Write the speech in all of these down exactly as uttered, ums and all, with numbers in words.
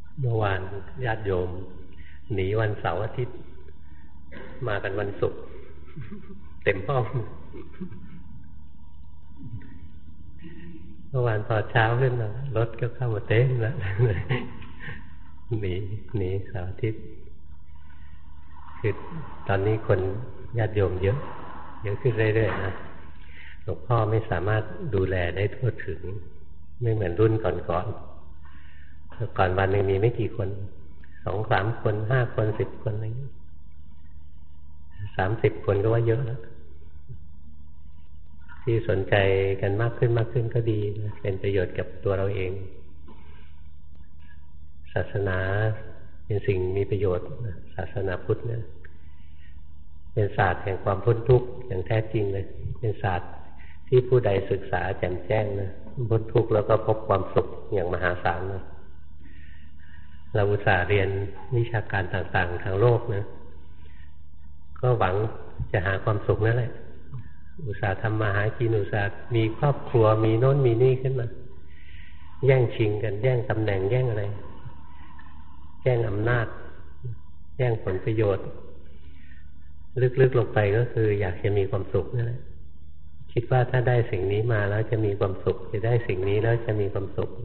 เมื่อวานญาติโยมหนีวันเสาร์อาทิตย์มากันวันศุกร์เต็มห้องเมื่อวานพอเช้าขึ้นมารถก็เข้ามาเต็มแล้วหนีหนีเสาร์อาทิตย์คือตอนนี้คนญาติโยมเยอะเยอะขึ้นเรื่อยๆนะหลวงพ่อไม่สามารถดูแลได้ทั่วถึงไม่เหมือนรุ่นก่อนๆ ก่อนก่อนวันหนึ่งมีไม่กี่คนสองสามคนห้าคนสิบคนอะไรอย่างนี้สามสิบคนก็ว่าเยอะแล้วที่สนใจกันมากขึ้นมากขึ้นก็ดีเป็นประโยชน์กับตัวเราเองศาสนาเป็นสิ่งมีประโยชน์ศาสนาพุทธเนี่ยเป็นศาสตร์แห่งความพ้นทุกข์อย่างแท้จริงเลยเป็นศาสตร์ที่ผู้ใดศึกษาแจ่มแจ้งนะพ้นทุกข์แล้วก็พบความสุขอย่างมหาศาลนะเราอุตส่าห์เรียนวิชาการต่างๆทางโลกนะก็หวังจะหาความสุขนั่นแหละอุตส่าห์ทำมาหากินอุตส่าห์มีครอบครัวมีโน้นมีนี่ขึ้นมาแย่งชิงกันแย่งตำแหน่งแย่งอะไรแย่งอำนาจแย่งผลประโยชน์ลึกๆลงไปก็คืออยากจะมีความสุขนั่นแหละคิดว่าถ้าได้สิ่งนี้มาแล้วจะมีความสุขจะได้สิ่งนี้แล้วจะมีความสุข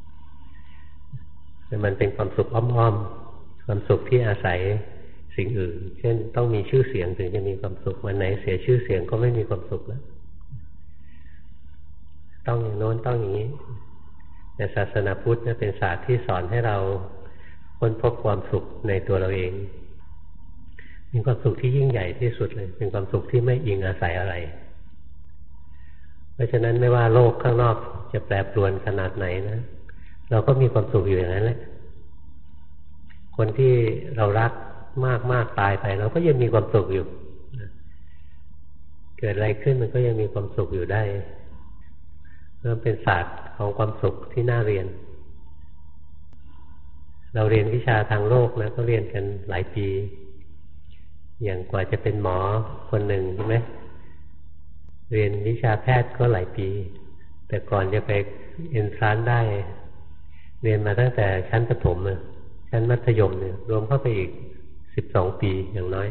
แต่มันเป็นความสุขอ้อมๆความสุขที่อาศัยสิ่งอื่นเช่นต้องมีชื่อเสียงถึงจะมีความสุขวันไหนเสียชื่อเสียงก็ไม่มีความสุขแล้วต้องอย่างโน้นต้องอย่างนี้แต่ศาสนาพุทธเป็นศาสตร์ที่สอนให้เราค้นพบความสุขในตัวเราเองเป็นความสุขที่ยิ่งใหญ่ที่สุดเลยเป็นความสุขที่ไม่อิงอาศัยอะไรเพราะฉะนั้นไม่ว่าโลกข้างนอกจะแปรปรวนขนาดไหนนะเราก็มีความสุขอยู่อย่างนั้นแหละคนที่เรารักมากมากตายไปเราก็ยังมีความสุขอยู่เกิดอะไรขึ้นมันก็ยังมีความสุขอยู่ได้มันเป็นศาสตร์ของความสุขที่น่าเรียนเราเรียนวิชาทางโลกนะก็เรียนกันหลายปีอย่างกว่าจะเป็นหมอคนหนึ่งใช่ไหมเรียนวิชาแพทย์ก็หลายปีแต่ก่อนจะไปเอนทรานซ์ได้เรียนมาตั้งแต่ชั้นประถมเลยชั้นมัธยมเนี่ยรวมเข้าไปอีกสิบสองปีอย่างน้อย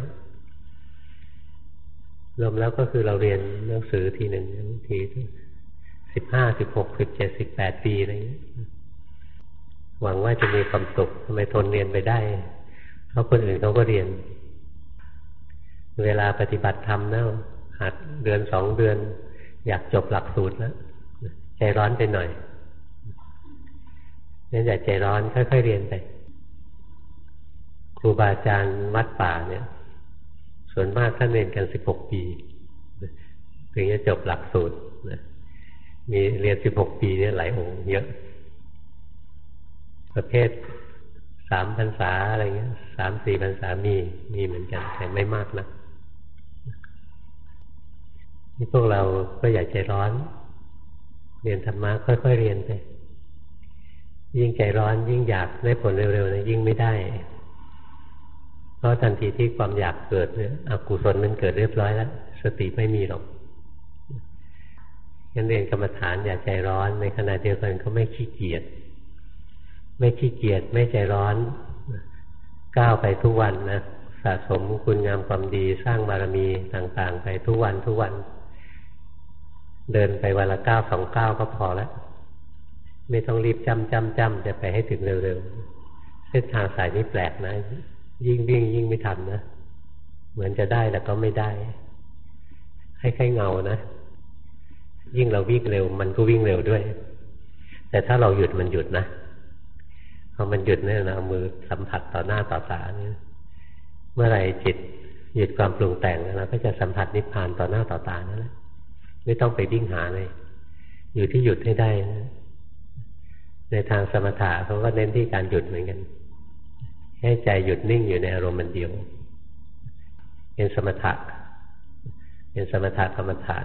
รวมแล้วก็คือเราเรียนหนังสือทีหนึ่งทีสิบห้าสิบหกสิบเจ็ดสิบแปดปีอะไรอย่างเงี้ยหวังว่าจะมีความสุขทำไมทนเรียนไปได้เพราะคนอื่นเขาก็เรียนเวลาปฏิบัติธรรมนะหัดเดือนสองเดือนอยากจบหลักสูตรแล้วใจร้อนไปหน่อยงั้นอย่าใจร้อนค่อยๆเรียนไปครูบาอาจารย์วัดป่าเนี่ยส่วนมากท่านเรียนกันสิบหกปีถึงจะจบหลักสูตรมีเรียนสิบหกปีเนี่ยหลายองค์เยอะประเภทสามพรรษาอะไรเงี้ยสามสี่พรรษามีมีเหมือนกันแต่ไม่มากนะนี่พวกเราก็อย่าใจร้อนเรียนธรรมะค่อยๆเรียนไปยิ่งใจร้อนยิ่งอยากได้ผลเร็วๆนะยิ่งไม่ได้เพราะทันทีที่ความอยากเกิดเนี่ยอกุศลมันเกิดเรียบร้อยแล้วสติไม่มีหรอกงั้นเรียนกรรมฐานอย่าใจร้อนในขณะเดียวกันก็ไม่ขี้เกียจไม่ขี้เกียจไม่ใจร้อนก้าวไปทุกวันนะสะสมคุณงามความดีสร้างบารมีต่างๆไปทุกวันทุกวันเดินไปวันละก้าวสองก้าวก็พอแล้วไม่ต้องรีบจำจำจำจะไปให้ถึงเร็วๆเส้นทางสายนี้แปลกนะยิ่งวิ่งยิ่งไม่ทันนะเหมือนจะได้แต่ก็ไม่ได้ให้ใครเงานะยิ่งเราวิ่งเร็วมันก็วิ่งเร็วด้วยแต่ถ้าเราหยุดมันหยุดนะพอมันหยุดเนี่ยนะเอามือสัมผัสต่อหน้าต่อตาเนี่ยเมื่อไหร่จิตหยุดความปรุงแต่งเราก็จะสัมผัสนิพพานต่อหน้าต่อตานั่นแหละไม่ต้องไปวิ่งหาเลยอยู่ที่หยุดให้ได้นะในทางสมถะเขาก็เน้นที่การหยุดเหมือนกันให้ใจหยุดนิ่งอยู่ในอารมณ์มันเดียวเป็นสมถะเป็นสมถะกรรมฐาน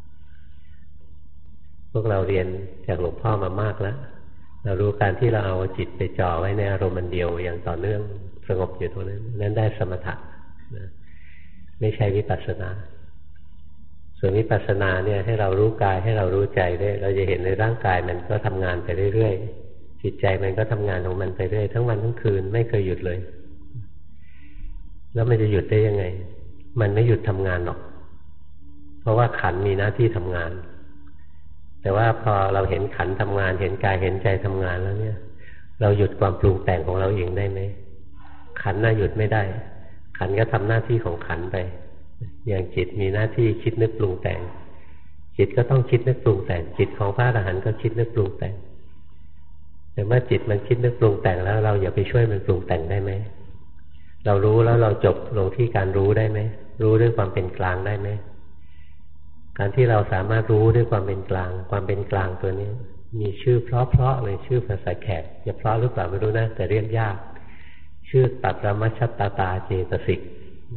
พวกเราเรียนจากหลวงพ่อมามากแล้วเรารู้การที่เราเอาจิตไปจ่อไว้ในอารมณ์มันเดียวอย่างต่อเนื่องสงบอยู่ตรงนั้นนั่นได้สมถะนะไม่ใช่วิปัสสนาส่วนวิปัสสนาเนี่ยให้เรารู้กายให้เรารู้ใจได้เราจะเห็นในร่างกายมันก็ทำงานไปเรื่อยจิตใจมันก็ทำงานของมันไปเรื่อยทั้งวันทั้งคืนไม่เคยหยุดเลยแล้วมันจะหยุดได้ยังไงมันไม่หยุดทำงานหรอกเพราะว่าขันธ์มีหน้าที่ทำงานแต่ว่าพอเราเห็นขันธ์ทำงานเห็นกายเห็นใจทำงานแล้วเนี่ยเราหยุดความปรุงแต่งของเราเองได้ไหมขันธ์น่ะหยุดไม่ได้ขันธ์ก็ทำหน้าที่ของขันธ์ไปอย่างจิตมีหน้าที่คิดนึกปรุงแต่งจิตก็ต้องคิดนึกปรุงแต่งจิตของพระอรหันต์ก็คิดนึกปรุงแต่งแต่เมื่อจิตมันคิดนึกปรุงแต่งแล้วเราอย่าไปช่วยมันปรุงแต่งได้ไหมเรารู้แล้วเราจบลงที่การรู้ได้ไหมรู้ด้วยความเป็นกลางได้ไหมการที่เราสามารถรู้ด้วยความเป็นกลางความเป็นกลางตัวนี้มีชื่อเพราะๆเลยชื่อภาษาแขกจะเพราะหรือเปล่าไม่รู้นะแต่เรียกยากชื่อตัตรมัชฌัตตาตาเจตสิก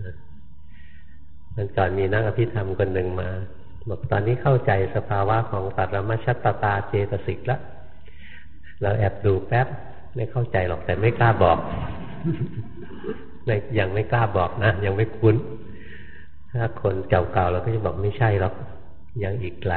มันก่อนมีนักอภิธรรมคนหนึ่งมาบอกตอนนี้เข้าใจสภาวะของตัตรมัชฌัตตาตาเจตสิกแล้วเราแอบดูแป๊บไม่เข้าใจหรอกแต่ไม่กล้าบอกยังไม่กล้าบอกนะยังไม่คุ้นถ้าคนเก่าๆเราก็จะบอกไม่ใช่หรอกยังอีกไกล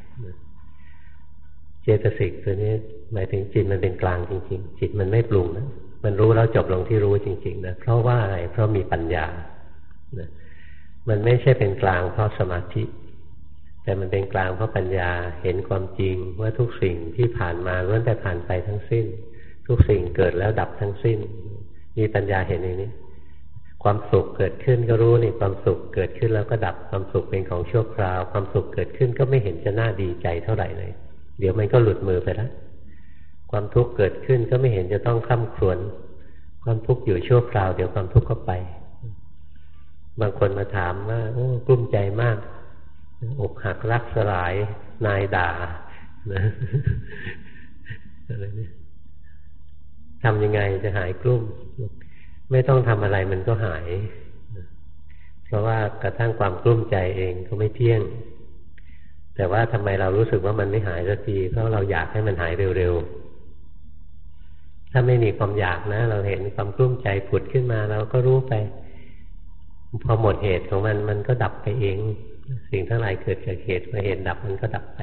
เจตสิกตัวนี้หมายถึงจิตมันเป็นกลางจริงๆจิตมันไม่ปรุงนะมันรู้แล้วจบลงที่รู้จริงๆนะเพราะว่าอะไรเพราะมีปัญญานะมันไม่ใช่เป็นกลางเพราะสมาธิแต่มันเป็นกลางเพราะปัญญาเห็นความจริงว่าทุกสิ่งที่ผ่านมาล้วนแต่ผ่านไปทั้งสิ้นทุกสิ่งเกิดแล้วดับทั้งสิ้นมีปัญญาเห็นอย่างนี้ความสุขเกิดขึ้นก็รู้นี่ความสุขเกิดขึ้นแล้วก็ดับความสุขเป็นของชั่วคราวความสุขเกิดขึ้นก็ไม่เห็นจะน่าดีใจเท่าไหร่เลยเดี๋ยวมันก็หลุดมือไปแล้วความทุกข์เกิดขึ้นก็ไม่เห็นจะต้องคร่ำครวญความทุกข์อยู่ชั่วคราวเดี๋ยวความทุกข์ก็ไปบางคนมาถามว่าโอ้กลุ้มใจมากอกหักรักสลายนายด่านะอะไรเนี่ยทำยังไงจะหายกลุ้มไม่ต้องทำอะไรมันก็หายเพราะว่ากระทั่งความกลุ้มใจเองก็ไม่เที่ยงแต่ว่าทำไมเรารู้สึกว่ามันไม่หายสักทีเพราะเราอยากให้มันหายเร็วๆถ้าไม่มีความอยากนะเราเห็นความกลุ้มใจผุดขึ้นมาเราก็รู้ไปพอหมดเหตุของมันมันก็ดับไปเองสิ่งทั้งหลายเกิดจากเหตุเมื่อเหตุดับมันก็ดับไป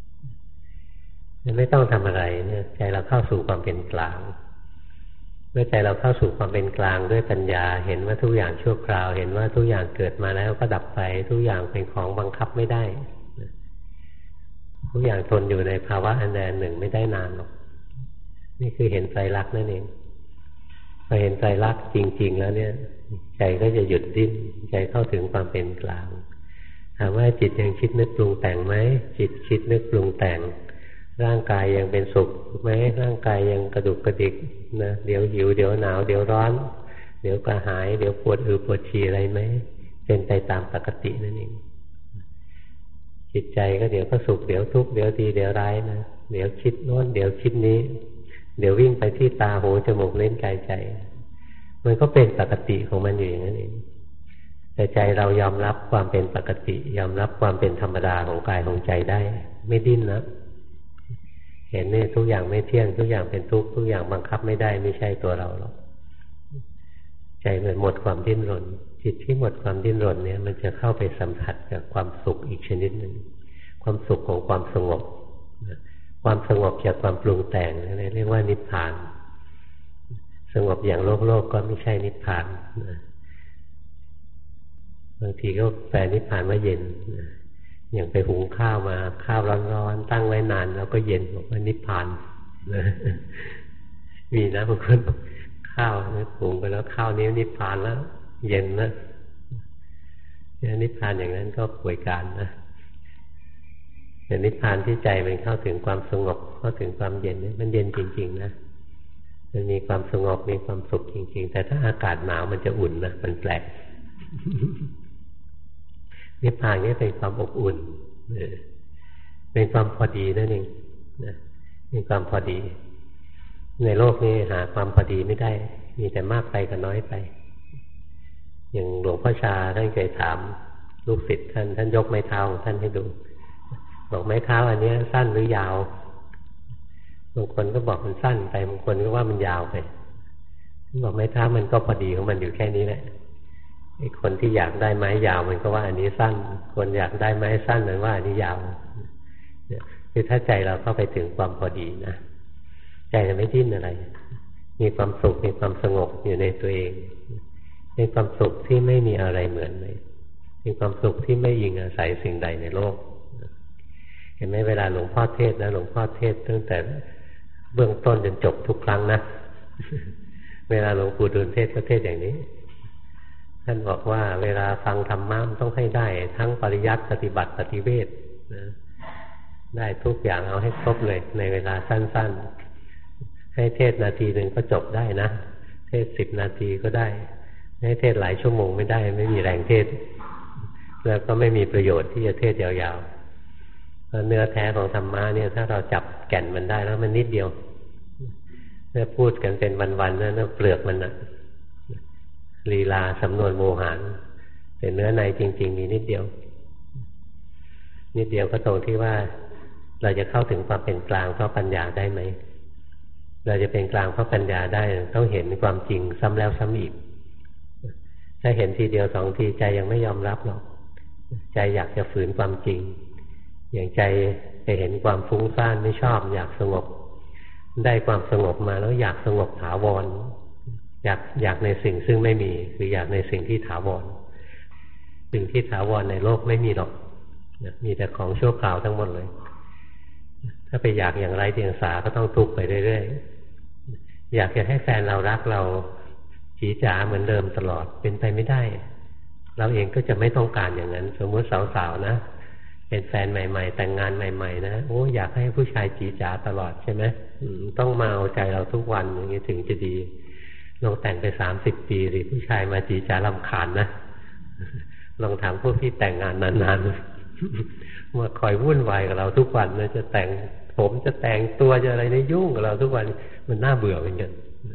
ไม่ต้องทำอะไรเนี่ยใจเราเข้าสู่ความเป็นกลางเมื่อใจเราเข้าสู่ความเป็นกลางด้วยปัญญาเห็นว่าทุกอย่างชั่วคราวเห็นว่าทุกอย่างเกิดมาแล้วก็ดับไปทุกอย่างเป็นของบังคับไม่ได้ทุกอย่างทนอยู่ในภาวะอันใดอันหนึ่งไม่ได้นานหรอกนี่คือเห็นไตรลักษณ์นั่นเองพอเห็นไตรลักษณ์จริงๆแล้วเนี่ยใจก็จะหยุดดิ้นใจเข้าถึงความเป็นกลางถามว่าจิตยังคิดนึกปรุงแต่งไหมจิตคิดนึกปรุงแต่งร่างกายยังเป็นสุขไหมร่างกายยังกระดุกกระดิกนะเดี๋ยวหิวเดี๋ยวหนาวเดี๋ยวร้อนเดี๋ยวกระหายเดี๋ยวปวดอือปวดฉี่อะไรไหมเป็นไปตามปกตินั่นเองจิตใจก็เดี๋ยวก็สุขเดี๋ยวทุกข์เดี๋ยวดีเดี๋ยวร้ายนะเดี๋ยวคิดโน้นเดี๋ยวคิดนี้เดี๋ยววิ่งไปที่ตาหูจมูกลิ้นกายใจมันก็เป็นปกติของมันอยู่อย่างนั้นเองแต่ใจเรายอมรับความเป็นปกติยอมรับความเป็นธรรมดาของกายของใจได้ไม่ดิ้นนะเห็นนี่ทุกอย่างไม่เที่ยงทุกอย่างเป็นทุกข์ทุกอย่างบังคับไม่ได้ไม่ใช่ตัวเราหรอกใจมันหมดความดิ้นรนจิตที่หมดความดิ้นรนเนี่ยมันจะเข้าไปสัมผัสกับความสุขอีกชนิดหนึ่งความสุขของความสงบความสงบจากความปรุงแต่งนี่เรียกว่านิพพานสงบอย่างโลกโลกก็ไม่ใช่นิพพานบางทีก็แปลนิพพานว่าเย็นอย่างไปหุงข้าวมาข้าวร้อนๆตั้งไว้นานแล้วก็เย็นบอกว่านิพพานมีนะบางคนข้าวหุงไปแล้วข้าวนี้นิพพานแล้วเย็นนะนิพพานอย่างนั้นก็ป่วยการนะแต่นิพพานที่ใจมันเข้าถึงความสงบเข้าถึงความเย็นนี่มันเย็นจริงๆนะมันมีความสงบมีความสุขจริงๆแต่ถ้าอากาศหนาวมันจะอุ่นนะมันแปลกนิพพานนี่เป็นความอบอุ่นเป็นความพอดีนั่นเองนะเป็นความพอดีในโลกนี้หาความพอดีไม่ได้มีแต่มากไปกับน้อยไปอย่างหลวงพ่อชาท่านเคยถามลูกศิษย์ท่านท่านยกไม้เท้าของท่านให้ดูบอกไม้เท้าอันนี้สั้นหรือยาวบางคนก็บอกมันสั้นไปบางคนก็ว่ามันยาวไปท่านบอกไม้เท้ามันก็พอดีของมันอยู่แค่นี้แหละไอ้คนที่อยากได้ไม้ยาวมันก็ว่าอันนี้สั้นคนอยากได้ไม้สั้นมันว่าอันนี้ยาวคือถ้าใจเราเข้าไปถึงความพอดีนะใจจะไม่ดิ้นอะไรมีความสุขมีความสงบอยู่ในตัวเองเป็นความสุขที่ไม่มีอะไรเหมือนเลยเป็นความสุขที่ไม่อิงอาศัยสิ่งใดในโลกเห็นไหมเวลาหลวงพ่อเทศนะหลวงพ่อเทศตั้งแต่เบื้องต้นจนจบทุกครั้งนะเวลาหลวงปู่ดูลเทศก็เทศอย่างนี้ท่านบอกว่าเวลาฟังธรรมะมันต้องให้ได้ทั้งปริยัติปฏิบัติปฏิเวทนะได้ทุกอย่างเอาให้ครบเลยในเวลาสั้นๆให้เทศนาทีหนึ่งก็จบได้นะเทศสิบนาทีก็ได้ให้เทศหลายชั่วโมงไม่ได้ไม่มีแรงเทศแล้วก็ไม่มีประโยชน์ที่จะเทศยาวๆเพราะเนื้อแท้ของธรรมะเนี่ยถ้าเราจับแก่นมันได้แล้วมันนิดเดียวเมื่อพูดกันเป็นวันๆนั่นเปลือกมันนะลีลาสำนวนโมหารแต่เนื้อในจริงๆมีนิดเดียวนิดเดียวก็ตรงที่ว่าเราจะเข้าถึงความเป็นกลางเพราะปัญญาได้ไหมเราจะเป็นกลางเพราะปัญญาได้ต้องเห็นความจริงซ้ำแล้วซ้ำอีกถ้าเห็นทีเดียวสองทีใจยังไม่ยอมรับหรอกใจอยากจะฝืนความจริงอย่างใจไปเห็นความฟุ้งซ่านไม่ชอบอยากสงบได้ความสงบมาแล้วอยากสงบถาวรอยากอยากในสิ่งซึ่งไม่มีคืออยากในสิ่งที่ถาวรสิ่งที่ถาวรในโลกไม่มีหรอกมีแต่ของชั่วคราวทั้งหมดเลยถ้าไปอยากอย่างไร้เดียงสาก็ต้องทุกข์ไปเรื่อยๆอยากจะให้แฟนเรารักเราจีจ๋าเหมือนเดิมตลอดเป็นไปไม่ได้เราเองก็จะไม่ต้องการอย่างนั้นสมมติสาวๆนะเป็นแฟนใหม่ๆแต่งงานใหม่ๆนะโอ้อยากให้ผู้ชายจีจ๋าตลอดใช่ไหมต้องมาเอาใจเราทุกวันอย่างนี้ถึงจะดีลองแต่งไปสามสิบปีสิผู้ชายมาจีจ๋ารำคาญนะลองถามพวกที่แต่งงานนานๆมาคอยวุ่นวายกับเราทุกวันนะจะแต่งผมจะแต่งตัวจะอะไรนี่ยุ่งกับเราทุกวันมันน่าเบื่อเหมือนกัน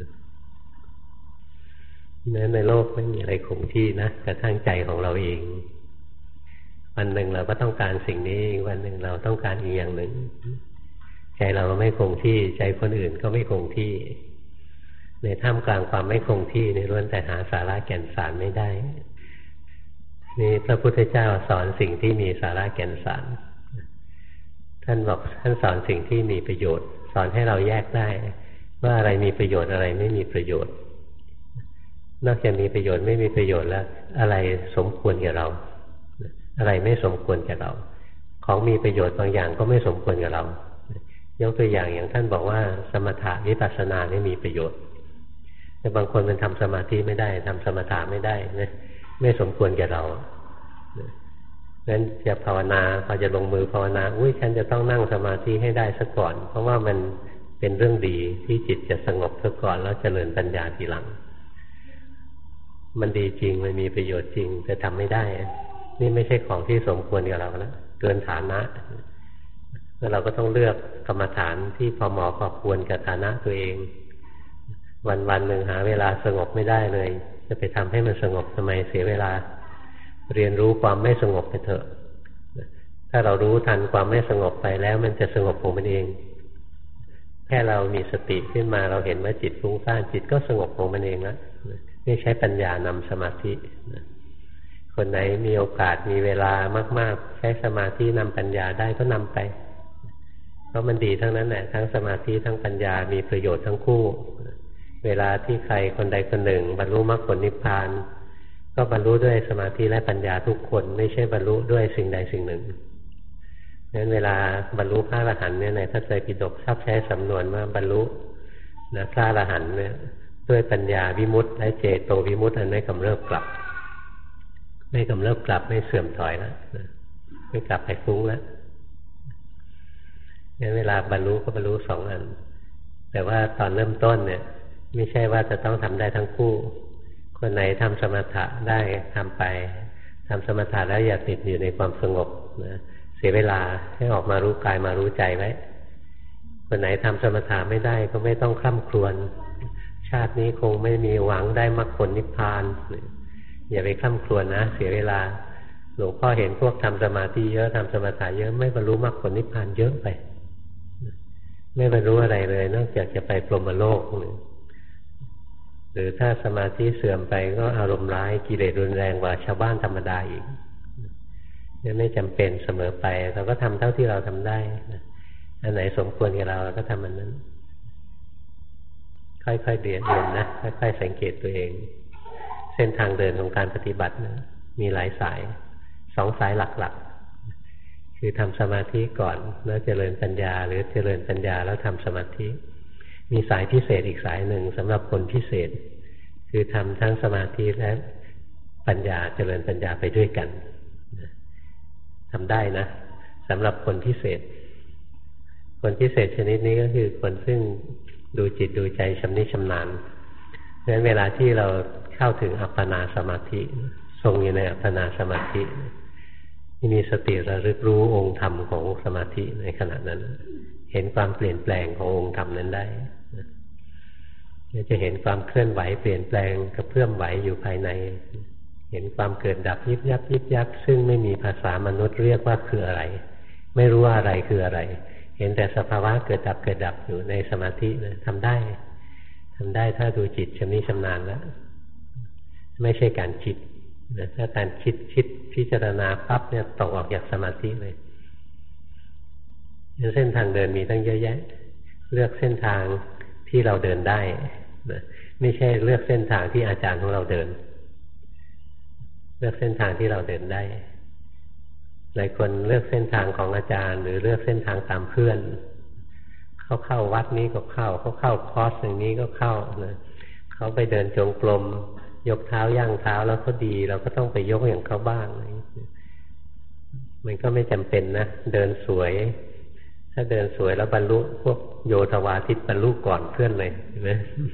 ในโลกไม่มีอะไรคงที่นะกระทั่งใจของเราเองวันหนึ่งเราก็ต้องการสิ่งนี้วันหนึ่งเราต้องการอีกอย่างหนึ่งใจเราไม่คงที่ใจคนอื่นก็ไม่คงที่ในท่ามกลางความไม่คงที่ในล้วนแต่หาสาระแก่นสารไม่ได้นี่พระพุทธเจ้าสอนสิ่งที่มีสาระแก่นสารท่านบอกท่านสอนสิ่งที่มีประโยชน์สอนให้เราแยกได้ว่าอะไรมีประโยชน์อะไรไม่มีประโยชน์นอกจากมีประโยชน์ไม่มีประโยชน์แล้วอะไรสมควรแก่เราอะไรไม่สมควรแก่เราของมีประโยชน์บางอย่างก็ไม่สมควรกับเรายกตัวอย่างอย่างท่านบอกว่าสมถะวิปัสสนาไม่มีประโยชน์แต่บางคนมันทำสมาธิไม่ได้ทำสมถะไม่ได้นะไม่สมควรแก่เรานั้นจะภาวนาพอจะลงมือภาวนาอุ้ยฉันจะต้องนั่งสมาธิให้ได้ซะก่อนเพราะว่ามันเป็นเรื่องดีที่จิตจะสงบซะก่อนแล้วเจริญปัญญาทีหลังมันดีจริงมันมีประโยชน์จริงแต่ทำไม่ได้นี่ไม่ใช่ของที่สมควรกับเราแล้วเกินฐานะแล้วเราก็ต้องเลือกกรรมฐานที่พอเหมาะพอควรกับฐานะตัวเองวันวันหนึ่งหาเวลาสงบไม่ได้เลยจะไปทำให้มันสงบทำไมเสียเวลาเรียนรู้ความไม่สงบไปเถอะถ้าเรารู้ทันความไม่สงบไปแล้วมันจะสงบของมันเองแค่เรามีสติขึ้นมาเราเห็นว่าจิตฟุ้งซ่านจิตก็สงบของมันเองแล้วนี่ใช้ปัญญานำสมาธิคนไหนมีโอกาสมีเวลามากๆใช้สมาธินำปัญญาได้ก็นำไปเพราะมันดีทั้งนั้นแหละทั้งสมาธิทั้งปัญญามีประโยชน์ทั้งคู่เวลาที่ใครคนใดคนหนึ่งบรรลุมรรคผลนิพพานก็บรรลุด้วยสมาธิและปัญญาทุกคนไม่ใช่บรรลุด้วยสิ่งใดสิ่งหนึ่งงั้นเวลาบรรลุพระอรหันต์เนี่ยในพระไตรปิฎกชอบใช้สำนวนว่าบรรลุนะพระอรหันต์เนี่ยด้วยปัญญาวิมุตติและเจโตวิมุตติอันไม่กำเริบกลับไม่กำเริบกลับไม่เสื่อมถอยแล้วไม่กลับไปฟุ้งแล้วงั้นเวลาบรรลุก็บรรลุสองอันแต่ว่าตอนเริ่มต้นเนี่ยไม่ใช่ว่าจะต้องทำได้ทั้งคู่คนไหนทำสมถะได้ทำไปทำสมถะแล้วอย่าติดอยู่ในความสงบนะเสียเวลาให้ออกมารู้กายมารู้ใจไว้คนไหนทำสมถะไม่ได้ก็ไม่ต้องคร่ำครวญชาตินี้คงไม่มีหวังได้มรรคผลนิพพานอย่าไปคร่ำครวญนะเสียเวลาหลวงพ่อเห็นพวกทำสมาธิเยอะทำสมถะเยอะไม่บรรลุมรรคผลนิพพานเยอะไปไม่บรรลุอะไรเลยนอกจากจะไปพรหมโลกหรือถ้าสมาธิเสื่อมไปก็อารมณ์ร้ายกิเลสรุนแรงกว่าชาวบ้านธรรมดาอีกนี่ไม่จำเป็นเสมอไปเราก็ทำเท่าที่เราทำได้อันไหนสมควรกับเราเราก็ทำอันนั้นค่อยๆเรียนเรียนนะค่อยๆสังเกตตัวเองเส้นทางเดินของการปฏิบัตินะมีหลายสายสองสายหลักๆคือทำสมาธิก่อนแล้วเจริญปัญญาหรือเจริญปัญญาแล้วทำสมาธิมีสายพิเศษอีกสายหนึ่งสำหรับคนพิเศษคือทำทั้งสมาธิและปัญญาเจริญปัญญาไปด้วยกันทำได้นะสำหรับคนพิเศษคนพิเศษชนิดนี้ก็คือคนซึ่งดูจิตดูใจชำนิชำนาญเพราะฉะนั้นเวลาที่เราเข้าถึงอัปปนาสมาธิทรงอยู่ในอัปปนาสมาธิที่มีสติระลึกรู้องค์ธรรมของสมาธิในขณะนั้นเห็นความเปลี่ยนแปลงขององค์ธรรมนั้นได้จะเห็นความเคลื่อนไหวเปลี่ยนแปลงกระเพื่อมไหวอยู่ภายในเห็นความเกิดดับยิบยับยิบยับซึ่งไม่มีภาษามนุษย์เรียกว่าคืออะไรไม่รู้ว่าอะไรคืออะไรเห็นแต่สภาวะเกิดดับเกิดดับอยู่ในสมาธินะทำได้ทำได้ถ้าดูจิตชำนิชำนาญแล้วไม่ใช่การคิดนะถ้าการคิดคิดพิจารณาปั๊บเนี่ยตกออกจากสมาธิเลยเส้นทางเดินมีตั้งเยอะแยะเลือกเส้นทางที่เราเดินได้นะไม่ใช่เลือกเส้นทางที่อาจารย์ของเราเดินเลือกเส้นทางที่เราเดินได้หลายคนเลือกเส้นทางของอาจารย์หรือเลือกเส้นทางตามเพื่อนเขาเข้าวัดนี้ก็เข้าเขาเข้าคอร์สอย่างนี้ก็เข้านะเขาไปเดินจงกรมยกเท้าย่างเท้าแล้วก็ดีเราก็ต้องไปยกอย่างเขาบ้างมันก็ไม่จำเป็นนะเดินสวยถ้าเดินสวยแล้วบรรลุพวกโยธวาทิตบรรลุก่อนเพื่อนเลยเห็นไหม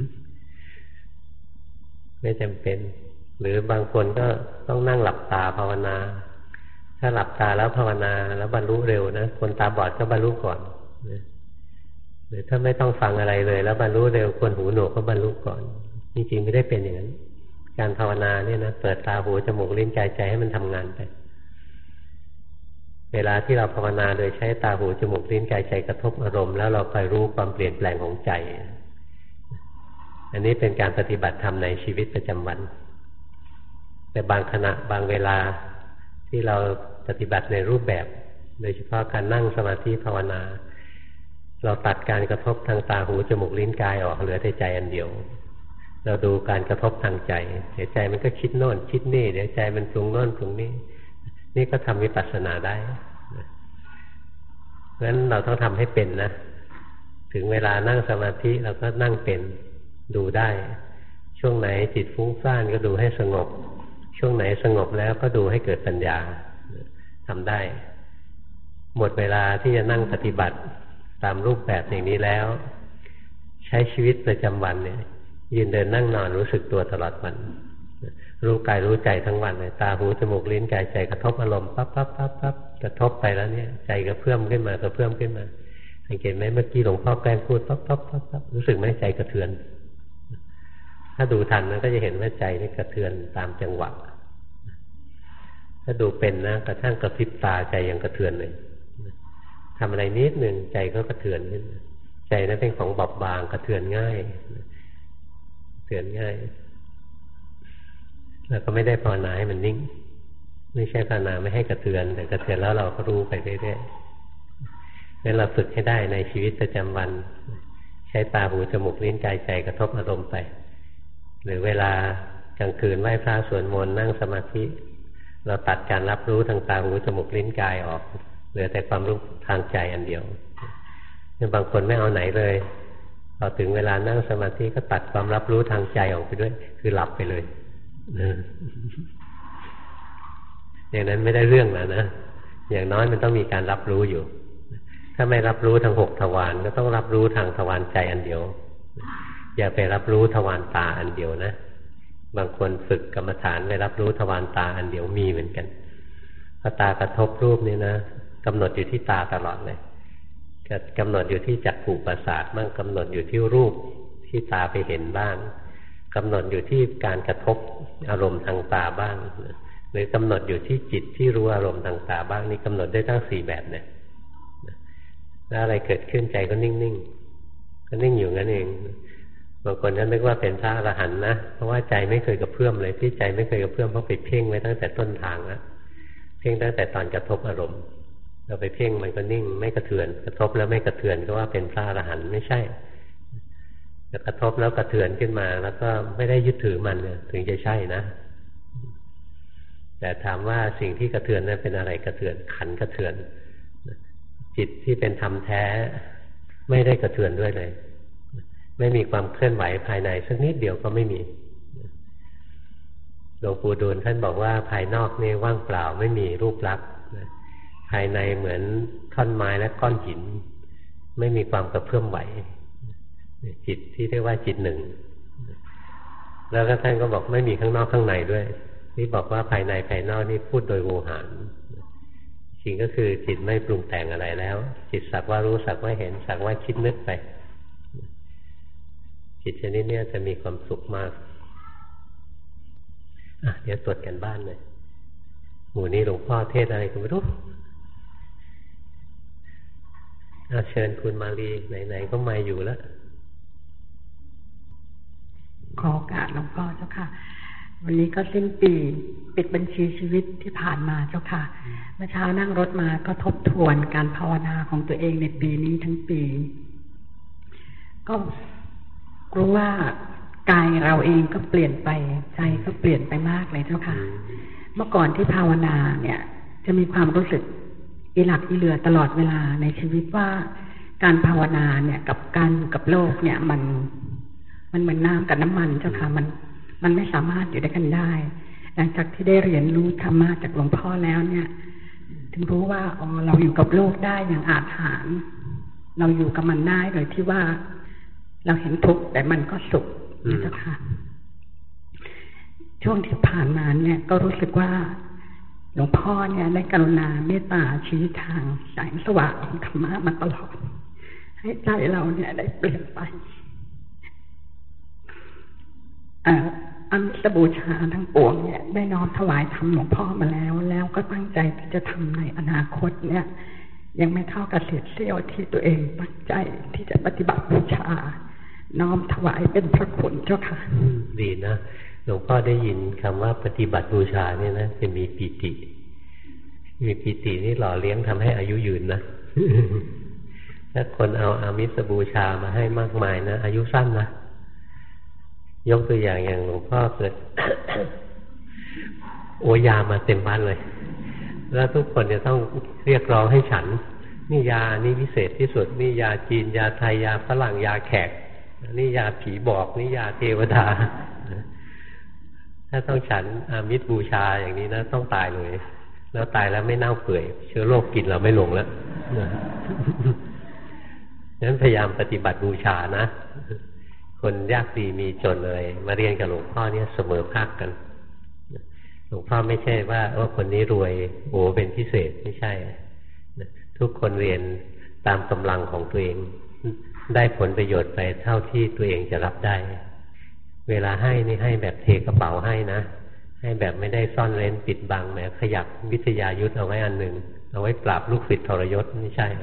ไม่จำเป็นหรือบางคนก็ต้องนั่งหลับตาภาวนาถ้าหลับตาแล้วภาวนาแล้วบรรลุเร็วนะคนตาบอดก็บรรลุก่อนหรือถ้าไม่ต้องฟังอะไรเลยแล้วบรรลุเร็วคนหูหนวกก็บรรลุก่อนจริงๆไม่ได้เป็นอย่างนั้นการภาวนาเนี่ยนะเปิดตาหูจมูกลิ้นกายใจให้มันทำงานไปเวลาที่เราภาวนาโดยใช้ตาหูจมูกลิ้นกายใจกระทบอารมณ์แล้วเราคอยรู้ความเปลี่ยนแปลงของใจอันนี้เป็นการปฏิบัติธรรมในชีวิตประจำวันแต่บางขณะบางเวลาที่เราปฏิบัติในรูปแบบโดยเฉพาะการนั่งสมาธิภาวนาเราตัดการกระทบทางตาหูจมูกลิ้นกายออกเหลือแต่ใจอันเดียวเราดูการกระทบทางใจเดี๋ยวใจมันก็คิดโน่นคิดนี่เดี๋ยวใจมันปรุงโน่นปรุงนี่นี่ก็ทำวิปัสสนาได้เพราะฉะนั้นเราต้องทำให้เป็นนะถึงเวลานั่งสมาธิเราก็นั่งเป็นดูได้ช่วงไหนจิตฟุ้งซ่านก็ดูให้สงบช่วงไหนสงบแล้วก็ดูให้เกิดปัญญาทำได้หมดเวลาที่จะนั่งปฏิบัติตามรูปแบบอย่างนี้แล้วใช้ชีวิตประจำวันเนี่ยยืนเดินนั่งนอนรู้สึกตัวตลอดวันรู้กายรู้ใจทั้งวันเลยตาหูจมูกลิ้นกายใจกระทบอารมณ์ปั๊บปั๊บปั๊บปั๊บกระทบไปแล้วเนี่ยใจกระเพื่อมขึ้นมากระเพื่อมขึ้นมาสังเกตไหมเมื่อกี้หลวงพ่อแกล้งพูดปั๊บปั๊บปั๊บปั๊บรู้สึกไหมใจกระเทือนถ้าดูทันมันก็จะเห็นว่าใจนี่กระเทือนตามจังหวะถ้าดูเป็นนะกระทั่งกระพริบตาใจยังกระเทือนเลยทำอะไรนิดหนึ่งใจก็กระเทือนขึ้นใจนั้นเป็นของบอบบางกระเทือนง่ายกระเทือนง่ายแล้วก็ไม่ได้ภาวนาให้มันนิ่งไม่ใช่ภาวนาไม่ให้กระเทือนแต่กระเทือนแล้วเราก็รู้ไปเรื่อยๆงั้นเราฝึกให้ได้ในชีวิตประจำวันใช้ตาหูจมูกลิ้นกายใจกระทบอารมณ์ไปหรือเวลากลางคืนไหว้พระสวดมนต์นั่งสมาธิเราตัดการรับรู้ทางตาหูจมูกลิ้นกายออกเหลือแต่ความรู้ทางใจอันเดียวบางคนไม่เอาไหนเลยพอถึงเวลานั่งสมาธิก็ตัดความรับรู้ทางใจออกไปด้วยคือหลับไปเลยอย่างนั้นไม่ได้เรื่องแล้วนะอย่างน้อยมันต้องมีการรับรู้อยู่ถ้าไม่รับรู้ทางหกทวารก็ต้องรับรู้ทางทวารใจอันเดียวอย่าไปรับรู้ทวารตาอันเดียวนะบางคนฝึกกรรมฐานไปรับรู้ทวารตาอันเดียวมีเหมือนกันพอตากระทบรูปนี่นะกำหนดอยู่ที่ตาตลอดเลยกำหนดอยู่ที่จักขุประสาทบ้างกำหนดอยู่ที่รูปที่ตาไปเห็นบ้างกำหนดอยู่ที่การกระทบอารมณ์ทางตาบ้างหรือกำหนดอยู่ที่จิตที่รู้อารมณ์ทางตาบ้างนี่กำหนดได้ทั้งสี่แบบเนี่ยแล้วอะไรเกิดขึ้นใจก็นิ่งๆก็นิ่งอยู่งั้นเองบางคนก็นึกว่าเป็นพระอรหันต์นะเพราะว่าใจไม่เคยกระเพื่อมเลยที่ใจไม่เคยกระเพื่อมเพราะไปเพ่งไว้ตั้งแต่ต้นทางแล้วเพ่งตั้งแต่ตอนกระทบอารมณ์เราไปเพ่งมันก็นิ่งไม่กระเทือนกระทบแล้วไม่กระเทือนก็ว่าเป็นพระอรหันต์ไม่ใช่จะกระทบแล้วกระเทือนขึ้นมาแล้วก็ไม่ได้ยึดถือมันเนี่ยถึงจะใช่นะแต่ถามว่าสิ่งที่กระเทือนนั้นเป็นอะไรกระเทือนขันกระเทือนจิตที่เป็นธรรมแท้ไม่ได้กระเทือนด้วยเลยไม่มีความเคลื่อนไหวภายในสักนิดเดียวก็ไม่มีหลวงปู่ดูลท่านบอกว่าภายนอกนี่ว่างเปล่าไม่มีรูปลักษณ์ภายในเหมือนท่อนไม้และก้อนหินไม่มีความกระเพื่อมไหวจิตที่เรียกว่าจิตหนึ่งแล้วก็ท่านก็บอกไม่มีข้างนอกข้างในด้วยนี่บอกว่าภายในภายนอกนี่พูดโดยโวหารจริงก็คือจิตไม่ปรุงแต่งอะไรแล้วจิตสักว่ารู้สักว่าเห็นสักว่าคิดนึกไปจิตชนิดนี้จะมีความสุขมากอ่ะเดี๋ยวตรวจกันบ้านเลยหมู่นี้หลวงพ่อเทศอะไรก็ไม่รู้อาเชิญคุณมาลีไหนๆก็มาอยู่แล้วขอโอกาสหลวงพ่อเจ้าค่ะวันนี้ก็สิ้นปีปิดบัญชีชีวิตที่ผ่านมาเจ้าค่ะเมื่อเช้านั่งรถมาก็ทบทวนการภาวนาของตัวเองในปีนี้ทั้งปีก็รู้ว่ากายเราเองก็เปลี่ยนไปใจก็เปลี่ยนไปมากเลยเจ้าค่ะเมื่อก่อนที่ภาวนาเนี่ยจะมีความรู้สึกอีหลักอีเหลือตลอดเวลาในชีวิตว่าการภาวนาเนี่ยกับการอยู่กับโลกเนี่ยมันมันเหมือนน้ำกับน้ำมันเจ้าค่ะมันมันไม่สามารถอยู่ด้วยกันได้หลังจากที่ได้เรียนรู้ธรรมะจากหลวงพ่อแล้วเนี่ยถึงรู้ว่าอ๋อเราอยู่กับโลกได้อย่างอาถรรพ์เราอยู่กับมันได้โดยที่ว่าเราเห็นทุกข์แต่มันก็สุขเจ้าค่ะช่วงที่ผ่านมาเนี่ยก็รู้สึกว่าหลวงพ่อเนี่ยได้กรุณาเมตตาชี้ทางแสงสว่างของธรรมะมาตลอดให้ใจเราเนี่ยได้เปลี่ยนไปอมิสบูชาทั้งปวงเนี่ยได้น้อมถวายธรรมหลวงพ่อมาแล้วแล้วก็ตั้งใจที่จะทำในอนาคตเนี่ยยังไม่เท่ากับเศษเสี้ยวที่ตัวเองตั้งใจที่จะปฏิบัติบูชาน้อมถวายเป็นพระคุณเจ้าค่ะดีนะหลวงพ่อได้ยินคำว่าปฏิบัติบูชาเนี่ยนะจะมีปีติมีปีตินี่หล่อเลี้ยงทำให้อายุยืนนะถ้าคนเอาอามิสบูชามาให้มากมายนะอายุสั้นนะยกตัวอย่างอย่างหลวงพ่อเกิด โอยามาเต็มบ้านเลยแล้วทุกคนจะต้องเรียกร้องให้ฉันนี่ยานี่พิเศษที่สุดนี่ยาจีนยาไทยยาฝรั่งยาแขกนี่ยาผีบอกนี่ยาเทวดาถ้าต้องฉันอามิสบูชาอย่างนี้นะต้องตายเลยแล้วตายแล้วไม่เน่าเปื่อยเชื้อโรคกินเราไม่ลงแล้วงั้นพยายามปฏิบัติบูชานะคนยากดีมีจนเลยมาเรียนกับหลวงพ่อเนี่ยเสมอภาคกันหลวงพ่อไม่ใช่ว่าโอ้คนนี้รวยโอ้เป็นพิเศษไม่ใช่ทุกคนเรียนตามกำลังของตัวเองได้ผลประโยชน์ไปเท่าที่ตัวเองจะรับได้เวลาให้นี่ให้แบบเทกระเป๋าให้นะให้แบบไม่ได้ซ่อนเร้นปิดบังแม้ขยับวิทยายุทธเอาไว้อันหนึ่งเอาไว้ปราบลูกศิษย์ทรยศไม่ใช่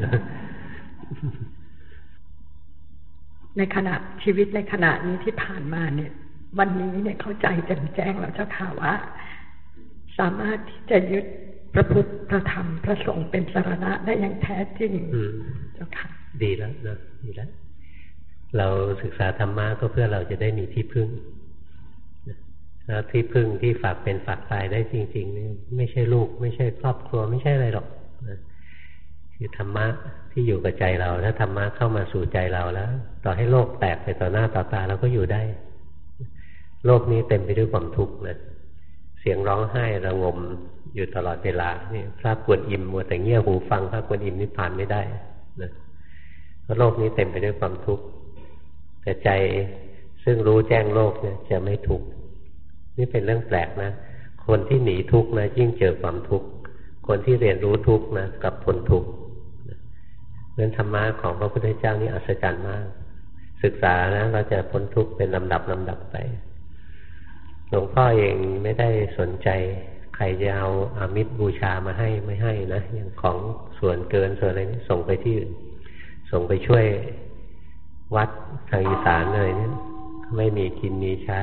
ในขณะชีวิตในขณะนี้ที่ผ่านมาเนี่ยวันนี้เนี่ยเข้าใจแจ่มแจ้งแล้วเจ้าค่ะว่าสามารถที่จะยึดพระพุทธพระธรรมพระสงฆ์เป็นสรณะได้อย่างแท้จริงเจ้าค่ะดีแล้วนะดีแล้วเราศึกษาธรรมะก็เพื่อเราจะได้มีที่พึ่งแล้วที่พึ่งที่ฝากเป็นฝากตายได้จริงๆนี่ไม่ใช่ลูกไม่ใช่ครอบครัวไม่ใช่อะไรหรอกคือธรรมะที่อยู่กับใจเราถ้าธรรมะเข้ามาสู่ใจเราแล้วต่อให้โลกแตกไปต่อหน้าต่อตาเราก็อยู่ได้โลกนี้เต็มไปด้วยความทุกข์นะเสียงร้องไห้ระงมอยู่ตลอดเวลานี่พระกวนอิมมัวแต่เงี่ยหูฟังพระกวนอิมนิพพานไม่ได้นะเพราะโลกนี้เต็มไปด้วยความทุกข์แต่ใจซึ่งรู้แจ้งโลกเนี่ยจะไม่ทุกข์นี่เป็นเรื่องแปลกนะคนที่หนีทุกข์นะยิ่งเจอความทุกข์คนที่เรียนรู้ทุกข์นะกับพ้นทุกข์เรื่องธรรมะของพระพุทธเจ้านี่อัศจรรย์มากศึกษานะเราจะพ้นทุกข์เป็นลำดับลำดับไปหลวงพ่อเองไม่ได้สนใจใครจะเอาอามิสบูชามาให้ไม่ให้นะอย่างของส่วนเกินส่วนอะไรนี่ส่งไปที่อื่นส่งไปช่วยวัดทางอีสานเลยเนี่ยไม่มีกินมีใช้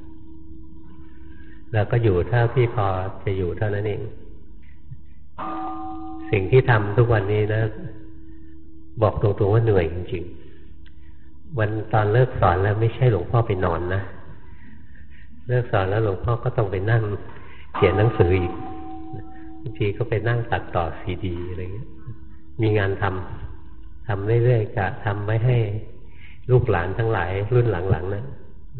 แล้วก็อยู่เท่าที่พอจะอยู่เท่านั้นเองสิ่งที่ทำทุกวันนี้นะบอกตรงๆว่าเหนื่อยจริงๆวันตอนเลิกสอนแล้วไม่ใช่หลวงพ่อไปนอนนะเลิกสอนแล้วหลวงพ่อก็ต้องไปนั่งเขียนหนังสืออีกบางทีก็ไปนั่งตัดต่อซีดีอะไรเงี้ยมีงานทำทำเรื่อยๆกะทำไว้ให้ลูกหลานทั้งหลายรุ่นหลังๆนะ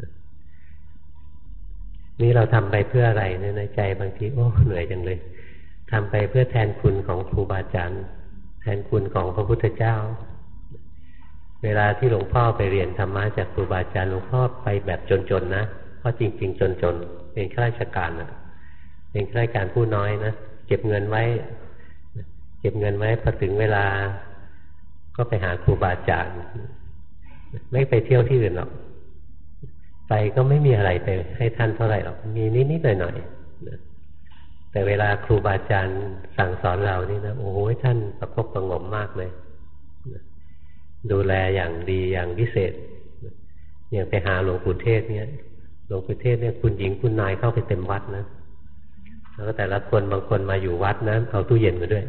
นี่เราทำไปเพื่ออะไรในใจบางทีโอ้เหนื่อยจังเลยทำไปเพื่อแทนคุณของครูบาอาจารย์แทนคุณของพระพุทธเจ้าเวลาที่หลวงพ่อไปเรียนธรรมะจากครูบาอาจารย์หลวงพ่อไปแบบจนๆนะเพราะจริงๆจนๆเป็นข้าราชการนะเป็นข้าราชการผู้น้อยนะเก็บเงินไว้เก็บเงินไว้พอถึงเวลาก็ไปหาครูบาอาจารย์ไม่ไปเที่ยวที่อื่นหรอกไปก็ไม่มีอะไรไปให้ท่านเท่าไหร่หรอกมีนิดๆหน่อยๆแต่เวลาครูบาอาจารย์สั่งสอนเรานี่นะโอ้โหท่านประคบประหงมมากเลยดูแลอย่างดีอย่างพิเศษอย่างไปหาหลวงปู่เทศเนี่ยหลวงปู่เทศเนี่ยคุณหญิงคุณนายเข้าไปเต็มวัดนะแล้วแต่ละคนบางคนมาอยู่วัดนะเอาตู้เย็นมาด้วย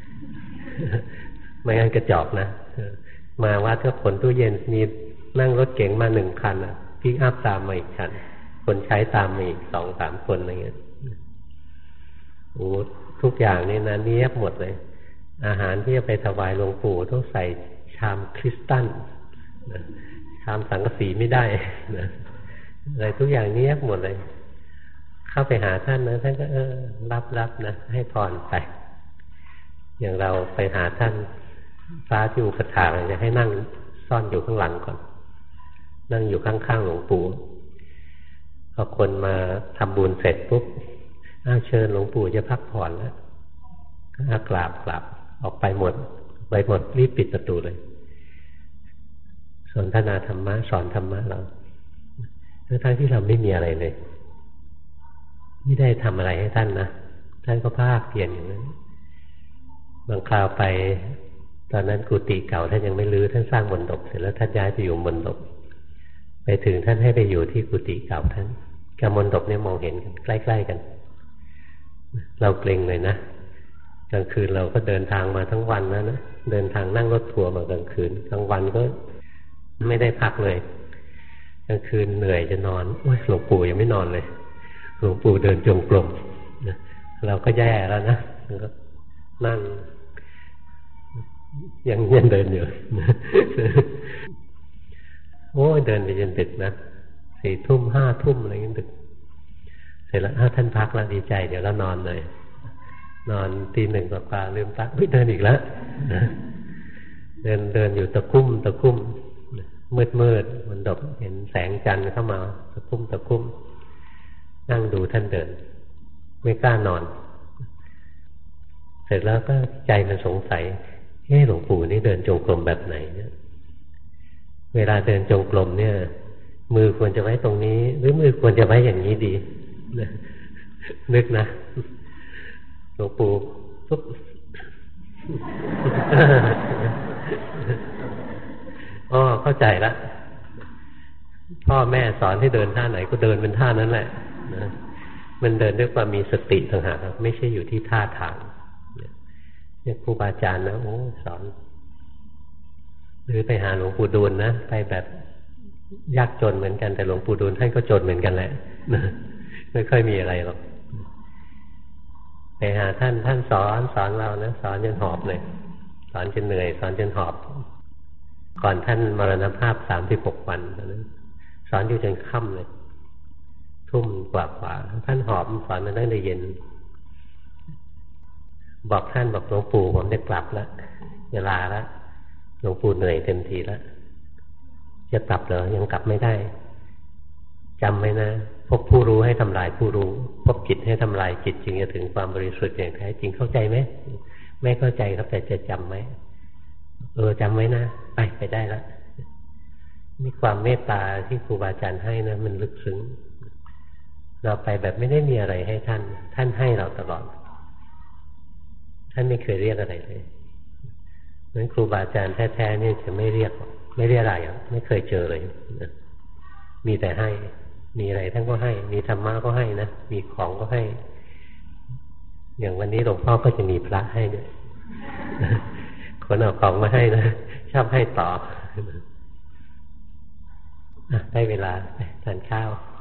ไม่งั้นกระจอกนะมาวัดก็ขนตู้เย็นมีนั่งรถเก๋งมาหนึ่งคันนะพิกอัพตามมาอีกคันคนใช้ตามมาอีกสองสามคนอะไรเงี้ยโอ้ทุกอย่างนี่นะเนียบหมดเลยอาหารที่จะไปถวายหลวงปู่ต้องใส่ชามคริสตัลชามสังกะสีไม่ได้นะอะไรทุกอย่างเนียบหมดเลยเข้าไปหาท่านนะท่านก็เออรับรับนะให้พรไปอย่างเราไปหาท่านพระที่อุปถากจะให้นั่งซ่อนอยู่ข้างหลังก่อนนั่งอยู่ข้างๆหลวงปู่พอคนมาทำบุญเสร็จปุ๊บอ้าวเชิญหลวงปู่จะพักผ่อนแล้วก็กราบกราบออกไปหมดไปหมดรีบปิดประตูเลยสนทนาธรรมะสอนธรรมะเราทั้งที่เราไม่มีอะไรเลยไม่ได้ทำอะไรให้ท่านนะท่านก็ภาคเพียรอย่างนั้นบางคราวไปตอนนั้นกุฏิเก่าท่านยังไม่รื้อท่านสร้างมณฑปเสร็จแล้วท่านย้ายไปอยู่มณฑปไปถึงท่านให้ไปอยู่ที่กุฏิเก่าท่านกับมณฑปเนี่ยมองเห็นกันใกล้ๆกันเราเกรงเลยนะกลางคืนเราก็เดินทางมาทั้งวันแล้วนะเดินทางนั่งรถทัวร์มากลางคืนกลางวันก็ไม่ได้พักเลยกลางคืนเหนื่อยจะนอนโอ้ยหลวงปู่ยังไม่นอนเลยหลวงปู่เดินจงกรมนะเราก็แย่แล้วนะก็นั่งยังยังเดินอยู่โอ้ยเดินไปจนดึกนะสี่ทุ่มห้าทุ่มอะไรอย่างนี้ดึกเสร็จแล้วท่านพักแล้วดีใจเดี๋ยวเรานอนเลยนอนตีหนึ่งกว่าๆลืมตาเฮ้ยเดินอีกแล้วเดินเดินอยู่ตะคุ่มตะคุ่มมืดมืดมันดบเห็นแสงจันทร์เข้ามาตะคุ่มตะคุ่มนั่งดูท่านเดินไม่กล้านอนเสร็จแล้วก็ใจมันสงสัยเฮ้หลวงปู่นี่เดินจงกรมแบบไหนเนี่ยเวลาเดินจงกรมเนี่ยมือควรจะไว้ตรงนี้หรือมือควรจะไว้อย่างนี้ดีนึกนะหลวงปู่ปุ๊บอ๋อเข้าใจละพ่อแม่สอนให้เดินท่าไหนก็เดินเป็นท่านั้นแหละนะมันเดินด้วยความมีสติต่างหากไม่ใช่อยู่ที่ท่าทางเนี่ยครูบาอาจารย์นะโอ้สอนหรือไปหาหลวงปู่ดูลนะไปแบบยากจนเหมือนกันแต่หลวงปู่ดูลท่านก็จนเหมือนกันแหละไม่ค่อยมีอะไรหรอกไปหาท่านท่านสอนสอนเรานะสอนจนหอบเลยสอนจนเหนื่อยสอนจนหอบก่อนท่านมรณภาพสามสิบหกวันนะสอนอยู่จนค่ำเลยทุ่มกว่ากว่าท่านหอบสอนมาตั้งแต่เย็นบอกท่านบอกหลวงปู่ผมจะกลับแล้วเวลาแล้วหลวงปู่เหนื่อยเต็มทีแล้วจะกลับเหรอยังกลับไม่ได้จำไว้นะพบผู้รู้ให้ทำลายผู้รู้พบจิตให้ทำลายจิตจึงจะถึงความบริสุทธิ์อย่างแท้จริงเข้าใจไหมไม่เข้าใจครับแต่จะจำไหมเออจำไว้นะไปไปได้แล้วนี่ความเมตตาที่ครูบาอาจารย์ให้นะมันลึกซึ้งเราไปแบบไม่ได้มีอะไรให้ท่านท่านให้เราตลอดท่านไม่เคยเรียกอะไรเลยเพราะฉะนั้นครูบาอาจารย์แท้ๆนี่จะไม่เรียกไม่เรียกอะไรอ่ะไม่เคยเจอเลยนะมีแต่ให้มีอะไรท่านก็ให้มีธรรมะก็ให้นะมีของก็ให้อย่างวันนี้หลวงพ่อก็จะมีพระให้ด้วยคนเอาของมาให้นะชอบให้ต่อได้เวลาไปทานข้าว